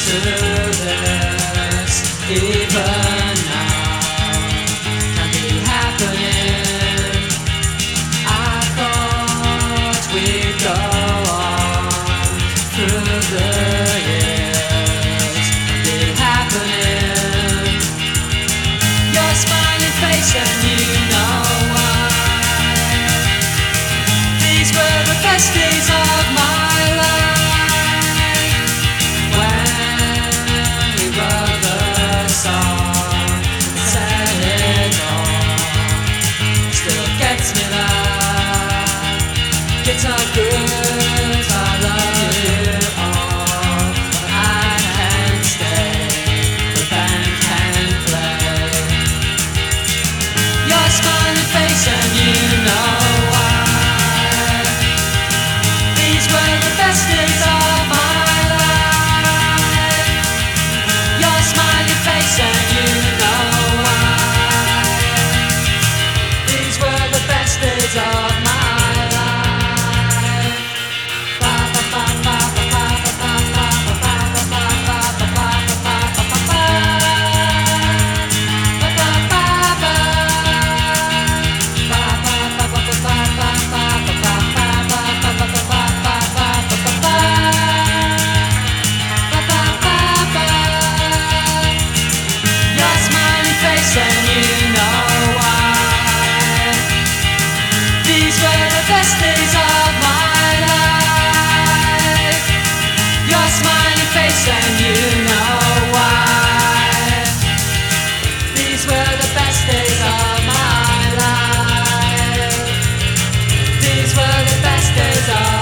to this even now can be happening. I thought we'd go on through the years can be happening. Your smiling face and you know why. These were the best days of my life. It's all good, I love you all, but I can't stay, the band can play. Your smiling face and you know why. These were the best days of my life. Your smiling face and you know why. These were the best days of my life. And you know why. These were the best days of my life. Your smiling face and you know why. These were the best days of my life. These were the best days of